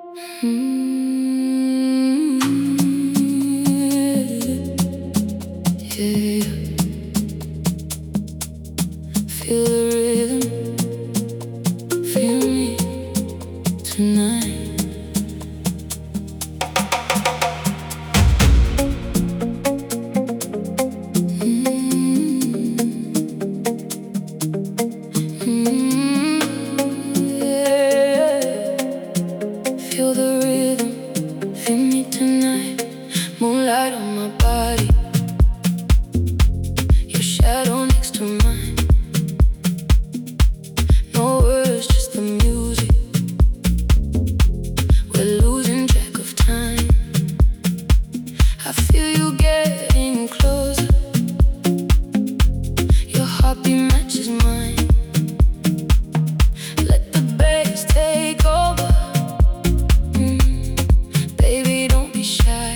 Yeah. Feel the rhythm, feel me tonight. Yeah. Feel the rhythm, feel me tonight. Moonlight on my body, your shadow next to mine. No words, just the music. We're losing track of time. I feel you getting closer. Your heartbeat matches mine. Let the bass take over. Baby, don't be shy.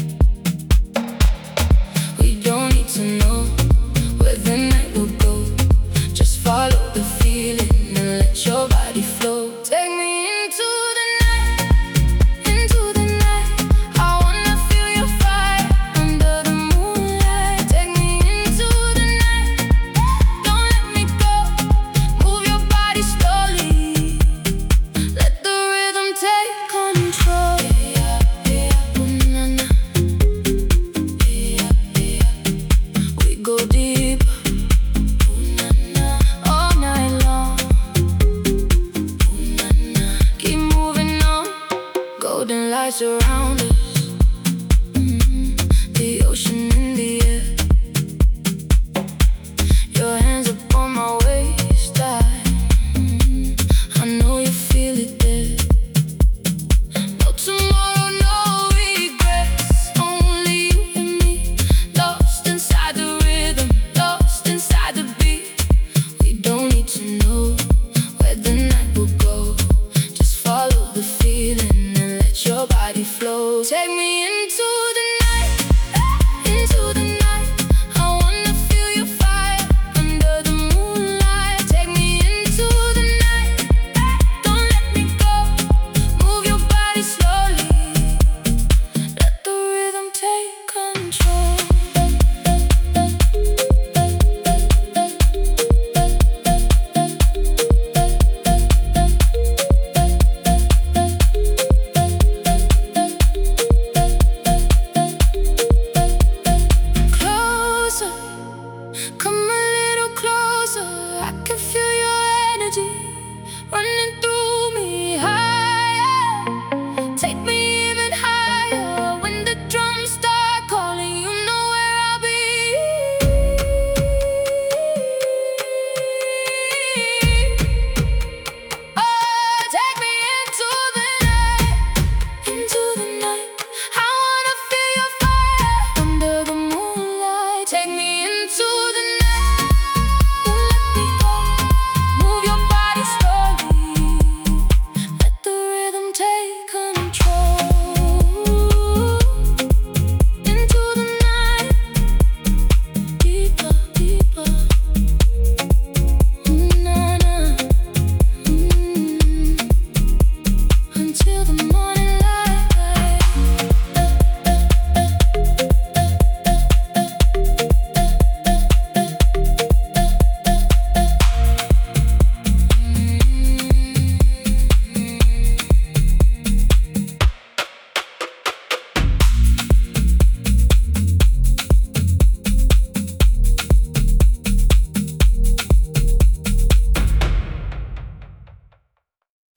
We don't need to know where the night will go. Just follow the feeling and let your body flow. Take me into the night, into the night. I wanna feel your fire under the moonlight. Take me into the night, don't let me go. Move your body slowly, let the rhythm take control. Ooh, na, na. We go deep, all night long. Keep moving on, golden lights around